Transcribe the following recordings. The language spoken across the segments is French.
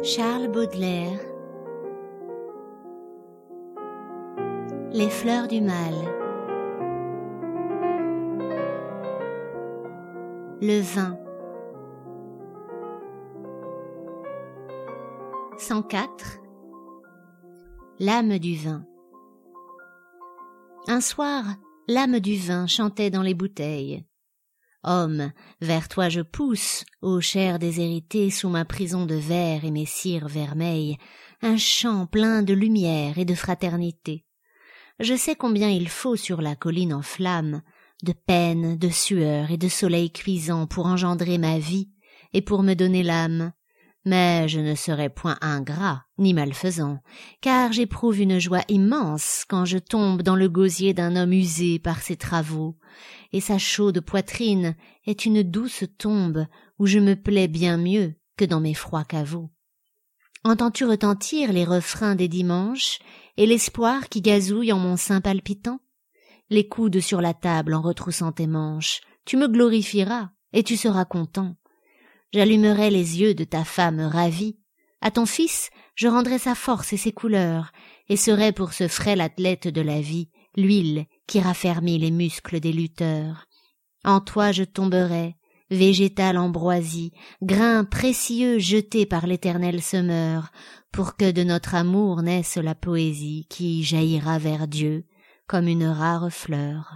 Charles Baudelaire. Les fleurs du mal. Le vin. 104. L'âme du vin. Un soir, l'âme du vin chantait dans les bouteilles. Homme, vers toi je pousse, ô chair déshéritée sous ma prison de verre et mes cires vermeilles, un chant plein de lumière et de fraternité. Je sais combien il faut sur la colline en flammes, de peine, de sueur et de soleil cuisant pour engendrer ma vie et pour me donner l'âme. Mais je ne serai point ingrat ni malfaisant, car j'éprouve une joie immense quand je tombe dans le gosier d'un homme usé par ses travaux, et sa chaude poitrine est une douce tombe où je me plais bien mieux que dans mes froids caveaux. Entends-tu retentir les refrains des dimanches et l'espoir qui gazouille en mon sein palpitant? Les coudes sur la table en retroussant tes manches, tu me glorifieras et tu seras content. J'allumerai les yeux de ta femme ravie. À ton fils, je rendrai sa force et ses couleurs, et serai pour ce frêle athlète de la vie l'huile qui raffermit les muscles des lutteurs. En toi je tomberai, végétale ambroisie, grain précieux jeté par l'éternel semeur, pour que de notre amour naisse la poésie qui jaillira vers Dieu comme une rare fleur.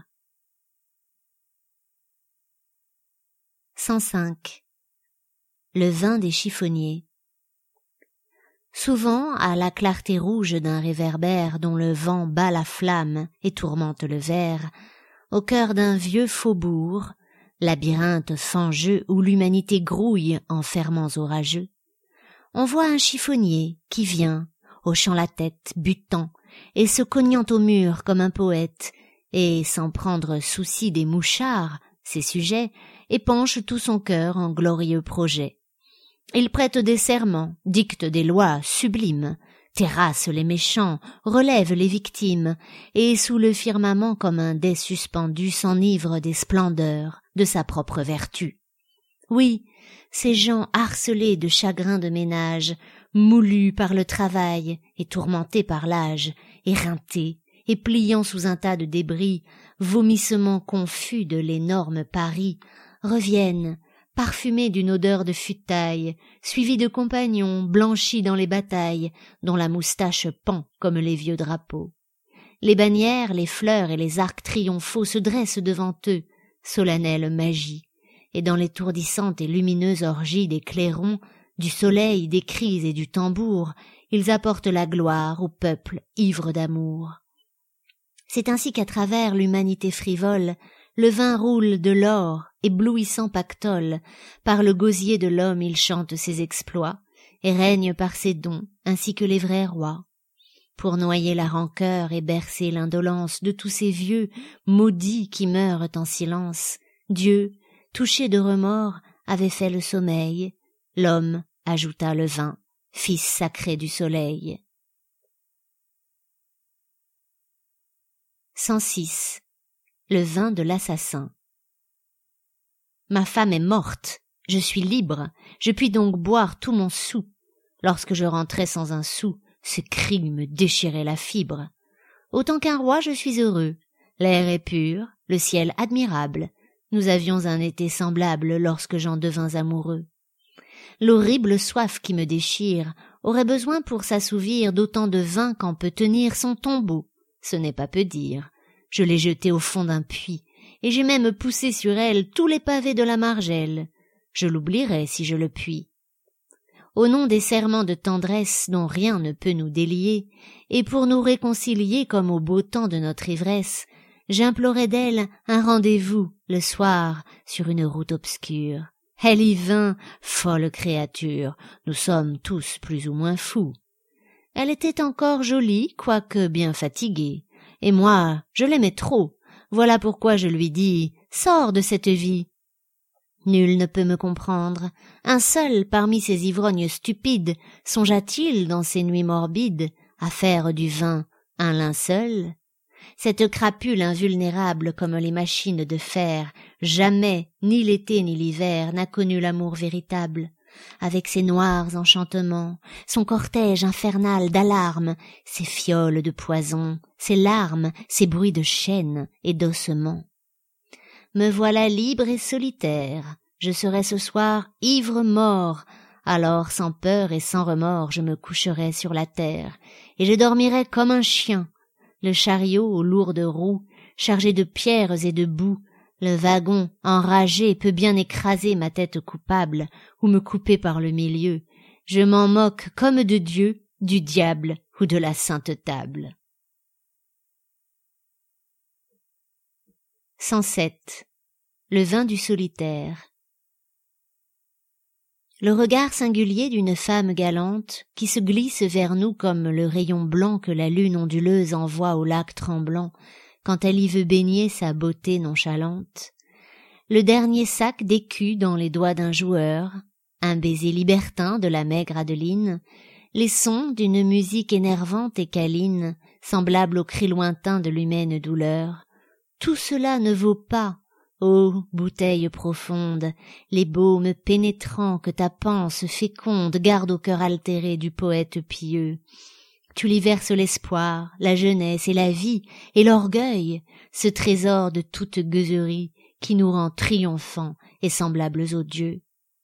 105. Le vin des chiffonniers. Souvent, à la clarté rouge d'un réverbère dont le vent bat la flamme et tourmente le verre, au cœur d'un vieux faubourg, labyrinthe fangeux où l'humanité grouille en ferments orageux, on voit un chiffonnier qui vient, hochant la tête, butant, et se cognant au mur comme un poète, et sans prendre souci des mouchards, ses sujets, épanche tout son cœur en glorieux projets. Il prête des serments, dicte des lois sublimes, terrasse les méchants, relève les victimes, et sous le firmament comme un dais suspendu s'enivre des splendeurs de sa propre vertu. Oui, ces gens harcelés de chagrin de ménage, moulus par le travail et tourmentés par l'âge, éreintés et pliant sous un tas de débris, vomissements confus de l'énorme Paris, reviennent, parfumés d'une odeur de futaille, suivis de compagnons blanchis dans les batailles, dont la moustache pend comme les vieux drapeaux. Les bannières, les fleurs et les arcs triomphaux se dressent devant eux, solennelle magie, et dans l'étourdissante et lumineuse orgie des clairons, du soleil, des cris et du tambour, ils apportent la gloire au peuple ivre d'amour. C'est ainsi qu'à travers l'humanité frivole, le vin roule de l'or, éblouissant pactole, par le gosier de l'homme il chante ses exploits, et règne par ses dons, ainsi que les vrais rois. Pour noyer la rancœur et bercer l'indolence de tous ces vieux, maudits qui meurent en silence, Dieu, touché de remords, avait fait le sommeil, l'homme ajouta le vin, fils sacré du soleil. 106. Le vin de l'assassin. Ma femme est morte, je suis libre, je puis donc boire tout mon soûl. Lorsque je rentrais sans un sou, ce cri me déchirait la fibre. Autant qu'un roi, je suis heureux. L'air est pur, le ciel admirable. Nous avions un été semblable lorsque j'en devins amoureux. L'horrible soif qui me déchire aurait besoin pour s'assouvir d'autant de vin qu'en peut tenir son tombeau. Ce n'est pas peu dire. Je l'ai jetée au fond d'un puits, et j'ai même poussé sur elle tous les pavés de la margelle. Je l'oublierai si je le puis. Au nom des serments de tendresse dont rien ne peut nous délier, et pour nous réconcilier comme au beau temps de notre ivresse, j'implorai d'elle un rendez-vous le soir sur une route obscure. Elle y vint, folle créature, nous sommes tous plus ou moins fous. Elle était encore jolie, quoique bien fatiguée. Et moi, je l'aimais trop. Voilà pourquoi je lui dis « Sors de cette vie !» Nul ne peut me comprendre. Un seul parmi ces ivrognes stupides songea-t-il dans ces nuits morbides à faire du vin un linceul? Cette crapule invulnérable comme les machines de fer, jamais, ni l'été ni l'hiver, n'a connu l'amour véritable. avec ses noirs enchantements, son cortège infernal d'alarmes, ses fioles de poison, ses larmes, ses bruits de chaînes et d'ossements. Me voilà libre et solitaire, je serai ce soir ivre-mort, alors sans peur et sans remords je me coucherai sur la terre, et je dormirai comme un chien, le chariot aux lourdes roues, chargé de pierres et de boue, le wagon, enragé, peut bien écraser ma tête coupable, ou me couper par le milieu. Je m'en moque comme de Dieu, du diable ou de la sainte table. 107. Le vin du solitaire. Le regard singulier d'une femme galante, qui se glisse vers nous comme le rayon blanc que la lune onduleuse envoie au lac tremblant, quand elle y veut baigner sa beauté nonchalante. Le dernier sac d'écus dans les doigts d'un joueur, un baiser libertin de la maigre Adeline, les sons d'une musique énervante et câline, semblable aux cris lointains de l'humaine douleur. Tout cela ne vaut pas, ô bouteille profonde, les baumes pénétrants que ta panse féconde garde au cœur altéré du poète pieux. Tu y verses l'espoir, la jeunesse et la vie, et l'orgueil, ce trésor de toute gueuserie qui nous rend triomphants et semblables aux dieux.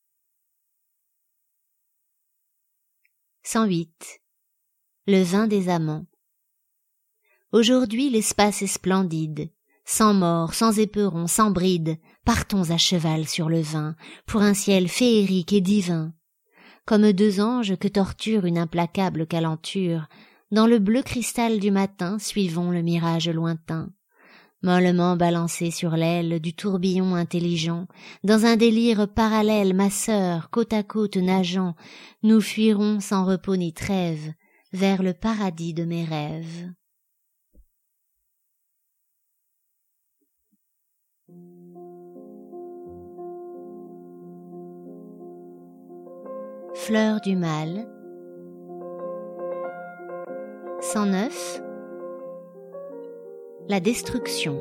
108. Le vin des amants. Aujourd'hui l'espace est splendide, sans mort, sans éperon, sans bride, partons à cheval sur le vin, pour un ciel féerique et divin. Comme deux anges que torture une implacable calenture, dans le bleu cristal du matin suivons le mirage lointain. Mollement balancés sur l'aile du tourbillon intelligent, dans un délire parallèle, ma sœur, côte à côte nageant, nous fuirons sans repos ni trêve, vers le paradis de mes rêves. Fleur du mal. 109. La destruction.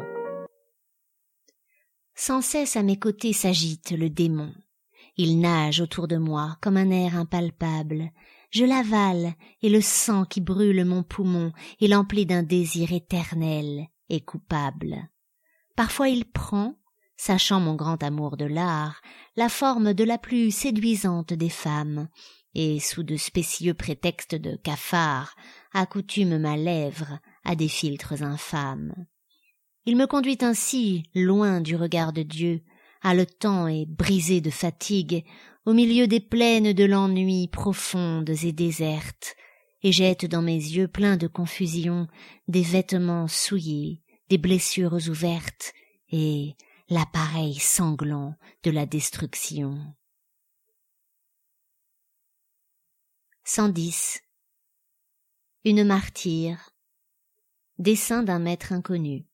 Sans cesse à mes côtés s'agite le démon. Il nage autour de moi comme un air impalpable. Je l'avale et le sang qui brûle mon poumon est l'emplit d'un désir éternel et coupable. Parfois il prend, sachant mon grand amour de l'art, la forme de la plus séduisante des femmes, et sous de spécieux prétextes de cafard, accoutume ma lèvre à des philtres infâmes. Il me conduit ainsi, loin du regard de Dieu, haletant et brisé de fatigue, au milieu des plaines de l'ennui profondes et désertes, et jette dans mes yeux pleins de confusion des vêtements souillés, des blessures ouvertes, et l'appareil sanglant de la destruction. 110. Une martyre. Dessin d'un maître inconnu.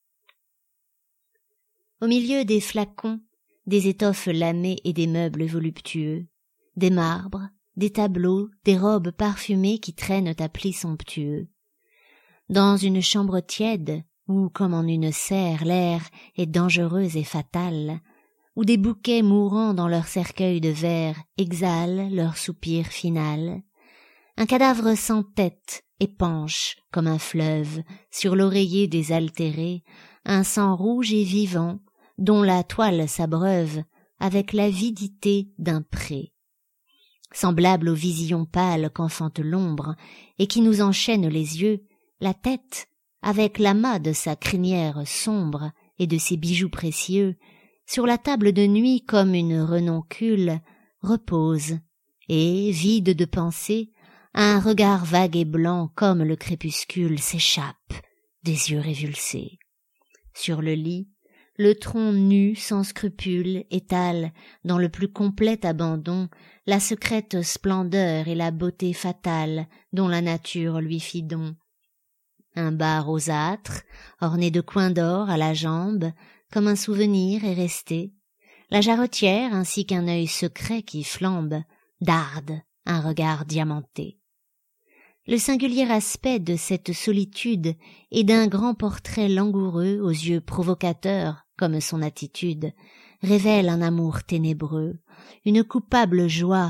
Au milieu des flacons, des étoffes lamées et des meubles voluptueux, des marbres, des tableaux, des robes parfumées qui traînent à plis somptueux. Dans une chambre tiède, où, comme en une serre, l'air est dangereux et fatal, où des bouquets mourants dans leur cercueil de verre exhalent leur soupir final, un cadavre sans tête épanche comme un fleuve sur l'oreiller désaltéré un sang rouge et vivant dont la toile s'abreuve avec l'avidité d'un pré. Semblable aux visions pâles qu'enfante l'ombre et qui nous enchaînent les yeux, la tête, avec l'amas de sa crinière sombre et de ses bijoux précieux, sur la table de nuit comme une renoncule, repose, et, vide de pensée, un regard vague et blanc comme le crépuscule s'échappe des yeux révulsés. Sur le lit, le tronc nu sans scrupule étale, dans le plus complet abandon, la secrète splendeur et la beauté fatale dont la nature lui fit don. Un bas rosâtre, orné de coins d'or à la jambe, comme un souvenir est resté. La jarretière ainsi qu'un œil secret qui flambe, darde un regard diamanté. Le singulier aspect de cette solitude est d'un grand portrait langoureux aux yeux provocateurs comme son attitude, révèle un amour ténébreux, une coupable joie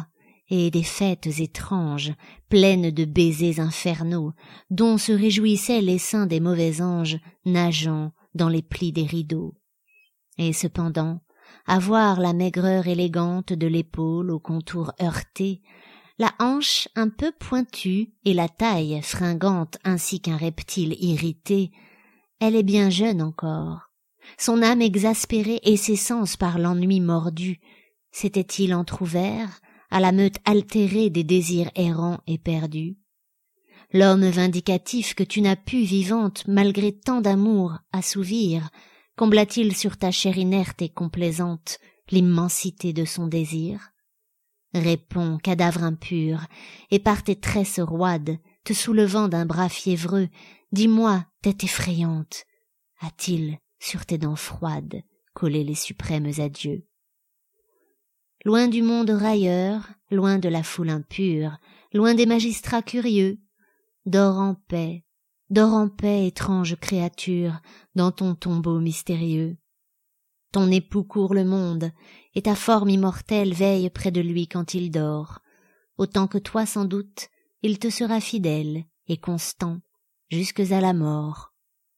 et des fêtes étranges, pleines de baisers infernaux, dont se réjouissaient les seins des mauvais anges nageant dans les plis des rideaux. Et cependant, à voir la maigreur élégante de l'épaule au contour heurté, la hanche un peu pointue et la taille fringante ainsi qu'un reptile irrité, elle est bien jeune encore. Son âme exaspérée et ses sens par l'ennui mordu, s'était-il entr'ouvert à la meute altérée des désirs errants et perdus? L'homme vindicatif que tu n'as pu, vivante, malgré tant d'amour, assouvir, combla-t-il sur ta chair inerte et complaisante l'immensité de son désir? Réponds, cadavre impur, et par tes tresses roides, te soulevant d'un bras fiévreux, dis-moi, tête effrayante, a-t-il, sur tes dents froides, collé les suprêmes adieux? Loin du monde railleur, loin de la foule impure, loin des magistrats curieux, dors en paix, étrange créature, dans ton tombeau mystérieux. Ton époux court le monde, et ta forme immortelle veille près de lui quand il dort. Autant que toi sans doute, il te sera fidèle et constant, jusques à la mort.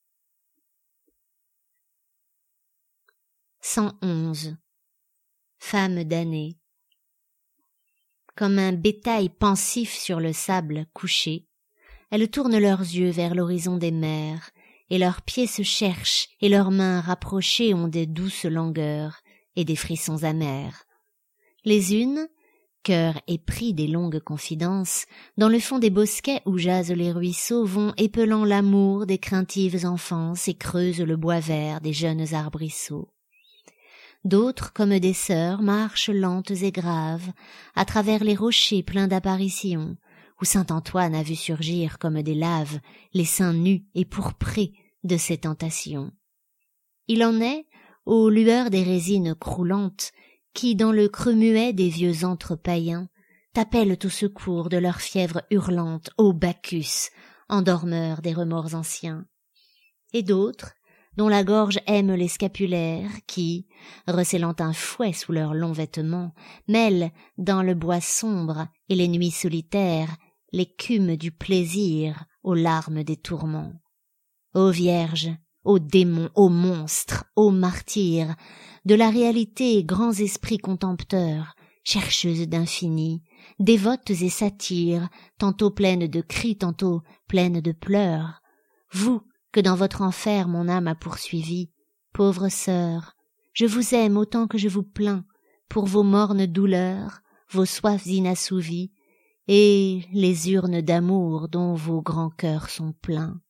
111. Femme damnée. Comme un bétail pensif sur le sable couché, elles tournent leurs yeux vers l'horizon des mers, et leurs pieds se cherchent, et leurs mains rapprochées ont des douces langueurs et des frissons amers. Les unes, cœur épris des longues confidences, dans le fond des bosquets où jasent les ruisseaux, vont épelant l'amour des craintives enfances et creusent le bois vert des jeunes arbrisseaux. D'autres, comme des sœurs, marchent lentes et graves, à travers les rochers pleins d'apparitions, où saint Antoine a vu surgir comme des laves les seins nus et pourprés de ses tentations. Il en est, aux lueurs des résines croulantes, qui, dans le creux muet des vieux antres païens, t'appellent au secours de leur fièvre hurlante, ô Bacchus, endormeur des remords anciens. Et d'autres, dont la gorge aime les scapulaires, qui, recelant un fouet sous leurs longs vêtements, mêlent, dans le bois sombre et les nuits solitaires, l'écume du plaisir aux larmes des tourments. Ô Vierge, ô démons, ô monstres, ô martyrs, de la réalité grands esprits contempteurs, chercheuses d'infini, dévotes et satyres, tantôt pleines de cris, tantôt pleines de pleurs, vous que dans votre enfer mon âme a poursuivi, pauvre sœur, je vous aime autant que je vous plains, pour vos mornes douleurs, vos soifs inassouvies, et les urnes d'amour dont vos grands cœurs sont pleins.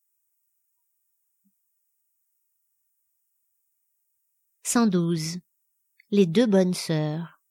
112. Les deux bonnes sœurs.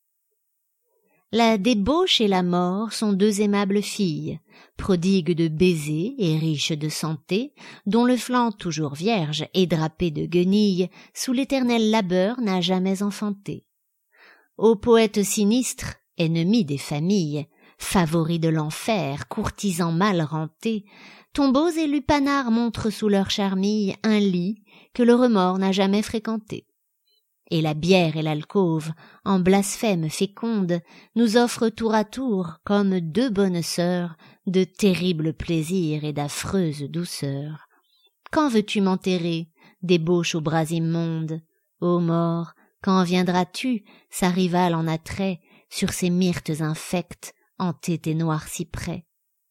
La débauche et la mort sont deux aimables filles, prodigues de baisers et riches de santé, dont le flanc toujours vierge et drapé de guenilles, sous l'éternel labeur n'a jamais enfanté. Ô poète sinistre, ennemi des familles, favoris de l'enfer, courtisans mal rentés, tombeaux et lupanards montrent sous leur charmille un lit que le remords n'a jamais fréquenté. Et la bière et l'alcôve, en blasphème féconde, nous offrent tour à tour, comme deux bonnes sœurs, de terribles plaisirs et d'affreuses douceurs. Quand veux-tu m'enterrer, débauche aux bras immondes? Ô mort, quand viendras-tu, sa rivale en attrait, sur ces myrtes infectes, hanter tes noirs cyprès?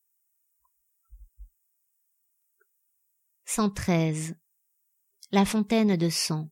113. La fontaine de sang.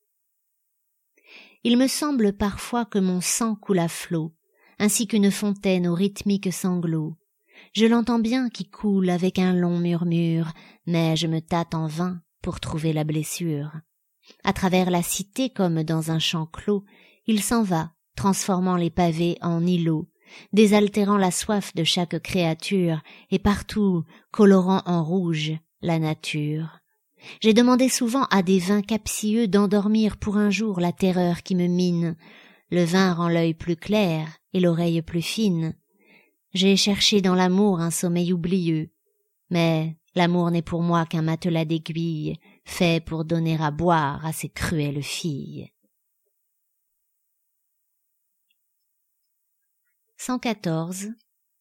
Il me semble parfois que mon sang coule à flots, ainsi qu'une fontaine aux rythmiques sanglots. Je l'entends bien qui coule avec un long murmure, mais je me tâte en vain pour trouver la blessure. À travers la cité comme dans un champ clos, il s'en va, transformant les pavés en îlots, désaltérant la soif de chaque créature et partout colorant en rouge la nature. J'ai demandé souvent à des vins captieux d'endormir pour un jour la terreur qui me mine. Le vin rend l'œil plus clair et l'oreille plus fine. J'ai cherché dans l'amour un sommeil oublieux, mais l'amour n'est pour moi qu'un matelas d'aiguilles, fait pour donner à boire à ces cruelles filles. 114.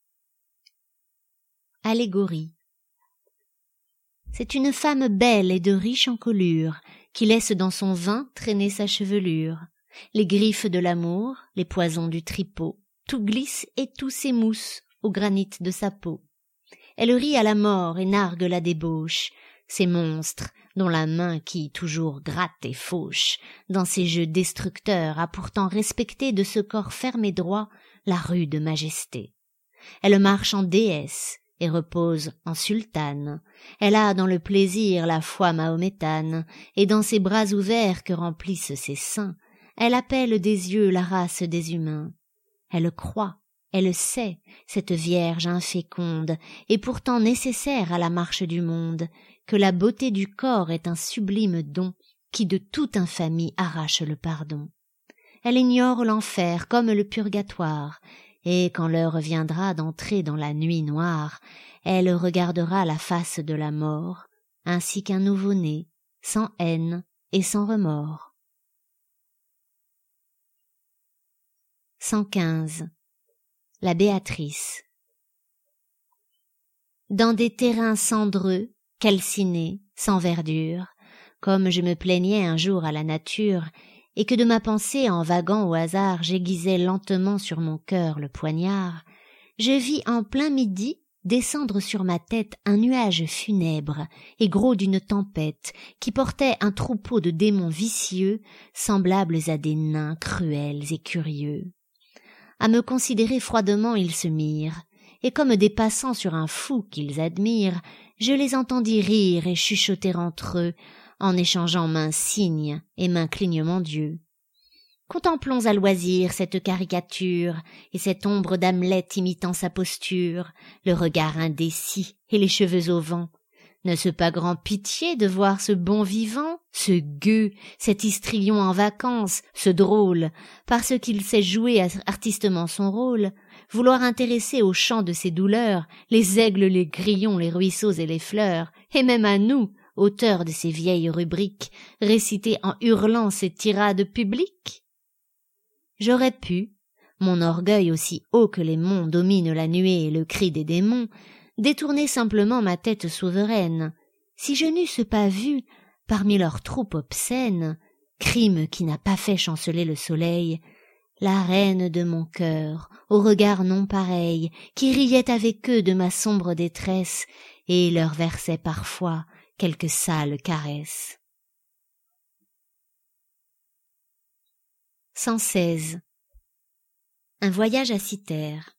Allégorie. C'est une femme belle et de riche encolure, qui laisse dans son vin traîner sa chevelure. Les griffes de l'amour, les poisons du tripot, tout glisse et tout s'émousse au granit de sa peau. Elle rit à la mort et nargue la débauche, ces monstres dont la main qui toujours gratte et fauche, dans ses jeux destructeurs, a pourtant respecté de ce corps ferme et droit la rude majesté. Elle marche en déesse et repose en sultane. Elle a dans le plaisir la foi mahométane, et dans ses bras ouverts que remplissent ses seins, elle appelle des yeux la race des humains. Elle croit, elle sait, cette vierge inféconde, et pourtant nécessaire à la marche du monde, que la beauté du corps est un sublime don, qui de toute infamie arrache le pardon. Elle ignore l'enfer comme le purgatoire, et quand l'heure viendra d'entrer dans la nuit noire, elle regardera la face de la mort, ainsi qu'un nouveau-né, sans haine et sans remords. 115. La Béatrice. Dans des terrains cendreux, calcinés, sans verdure, comme je me plaignais un jour à la nature, et que de ma pensée en vaguant au hasard j'aiguisais lentement sur mon cœur le poignard, je vis en plein midi descendre sur ma tête un nuage funèbre et gros d'une tempête qui portait un troupeau de démons vicieux semblables à des nains cruels et curieux. À me considérer froidement ils se mirent, et comme des passants sur un fou qu'ils admirent, je les entendis rire et chuchoter entre eux, en échangeant mains signes et mains clignement d'yeux. Contemplons à loisir cette caricature, et cette ombre d'Hamlet imitant sa posture, le regard indécis et les cheveux au vent. N'est-ce pas grand pitié de voir ce bon vivant, ce gueux, cet histrion en vacances, ce drôle, parce qu'il sait jouer artistement son rôle, vouloir intéresser au chant de ses douleurs les aigles, les grillons, les ruisseaux et les fleurs, et même à nous, auteurs de ces vieilles rubriques, réciter en hurlant ces tirades publiques? J'aurais pu, mon orgueil aussi haut que les monts domine la nuée et le cri des démons, détourner simplement ma tête souveraine, si je n'eusse pas vu, parmi leur troupe obscène, crime qui n'a pas fait chanceler le soleil, la reine de mon cœur, au regard non pareil, qui riait avec eux de ma sombre détresse, et leur versait parfois quelques sales caresses. 116. Un voyage à Cythère.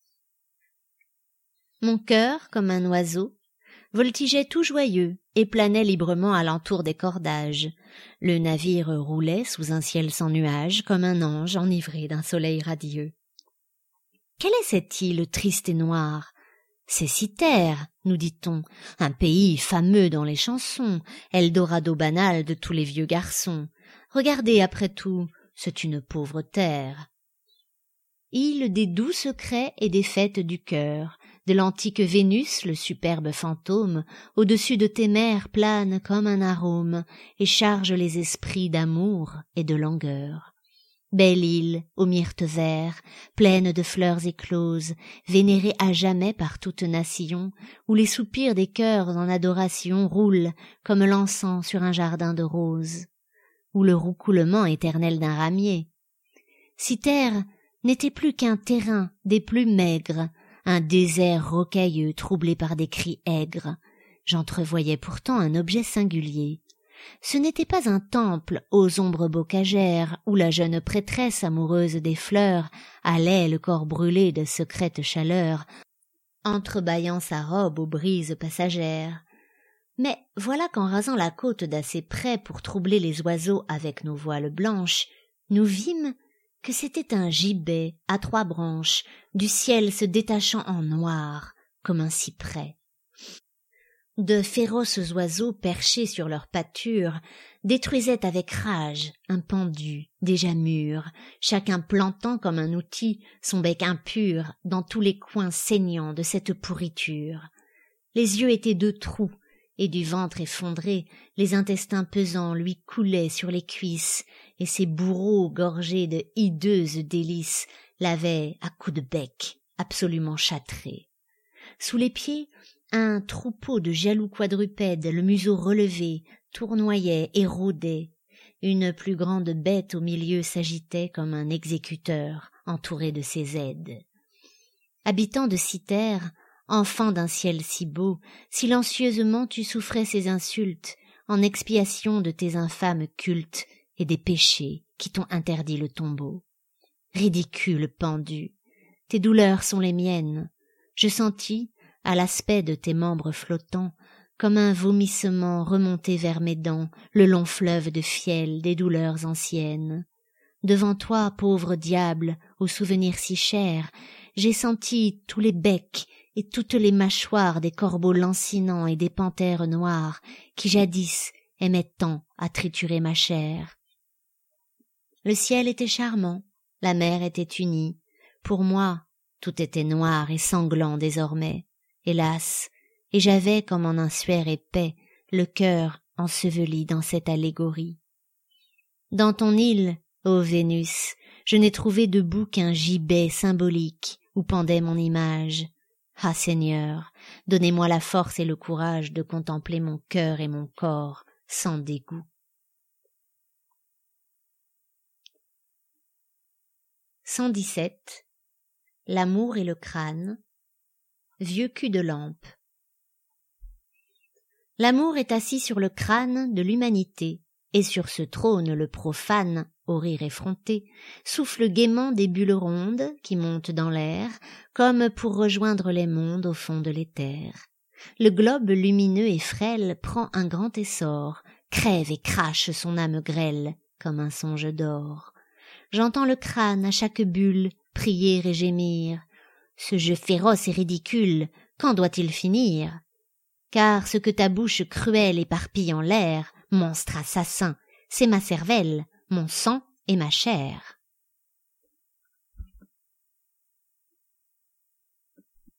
Mon cœur, comme un oiseau, voltigeait tout joyeux et planait librement alentour des cordages. Le navire roulait sous un ciel sans nuages comme un ange enivré d'un soleil radieux. Quelle est cette île triste et noire? C'est Cythère, nous dit-on, un pays fameux dans les chansons, Eldorado banal de tous les vieux garçons. Regardez, après tout, c'est une pauvre terre. Île des doux secrets et des fêtes du cœur, de l'antique Vénus, le superbe fantôme, au-dessus de tes mers plane comme un arôme, et charge les esprits d'amour et de langueur. Belle île, aux myrtes verts, pleine de fleurs écloses, vénérée à jamais par toute nation, où les soupirs des cœurs en adoration roulent comme l'encens sur un jardin de roses, ou le roucoulement éternel d'un ramier. Cythère n'était plus qu'un terrain des plus maigres, un désert rocailleux troublé par des cris aigres. J'entrevoyais pourtant un objet singulier. Ce n'était pas un temple aux ombres bocagères où la jeune prêtresse amoureuse des fleurs allait le corps brûlé de secrète chaleur, entrebâillant sa robe aux brises passagères. Mais voilà qu'en rasant la côte d'assez près pour troubler les oiseaux avec nos voiles blanches, nous vîmes que c'était un gibet à 3 branches, du ciel se détachant en noir, comme un cyprès. De féroces oiseaux perchés sur leur pâture détruisaient avec rage un pendu déjà mûr, chacun plantant comme un outil son bec impur dans tous les coins saignants de cette pourriture. Les yeux étaient 2 trous, et du ventre effondré, les intestins pesants lui coulaient sur les cuisses, et ses bourreaux gorgés de hideuses délices l'avait à coups de bec absolument châtré. Sous les pieds, un troupeau de jaloux quadrupèdes, le museau relevé, tournoyait et rôdait. Une plus grande bête au milieu s'agitait comme un exécuteur entouré de ses aides. Habitant de Cythère, enfant d'un ciel si beau, silencieusement tu souffrais ces insultes, en expiation de tes infâmes cultes et des péchés qui t'ont interdit le tombeau. Ridicule pendu, tes douleurs sont les miennes. Je sentis, à l'aspect de tes membres flottants, comme un vomissement remonter vers mes dents le long fleuve de fiel des douleurs anciennes. Devant toi, pauvre diable, aux souvenirs si chers, j'ai senti tous les becs et toutes les mâchoires des corbeaux lancinants et des panthères noires qui jadis aimaient tant à triturer ma chair. Le ciel était charmant, la mer était unie. Pour moi, tout était noir et sanglant désormais, hélas, et j'avais, comme en un suaire épais, le cœur enseveli dans cette allégorie. Dans ton île, ô Vénus, je n'ai trouvé debout qu'un gibet symbolique où pendait mon image. Ah Seigneur, donnez-moi la force et le courage de contempler mon cœur et mon corps sans dégoût. 117. L'amour et le crâne. Vieux cul de lampe. L'amour est assis sur le crâne de l'humanité, et sur ce trône le profane, au rire effronté, souffle gaiement des bulles rondes qui montent dans l'air, comme pour rejoindre les mondes au fond de l'éther. Le globe lumineux et frêle prend un grand essor, crève et crache son âme grêle, comme un songe d'or. J'entends le crâne à chaque bulle prier et gémir. Ce jeu féroce et ridicule, quand doit-il finir? Car ce que ta bouche cruelle éparpille en l'air, monstre assassin, c'est ma cervelle, mon sang et ma chair.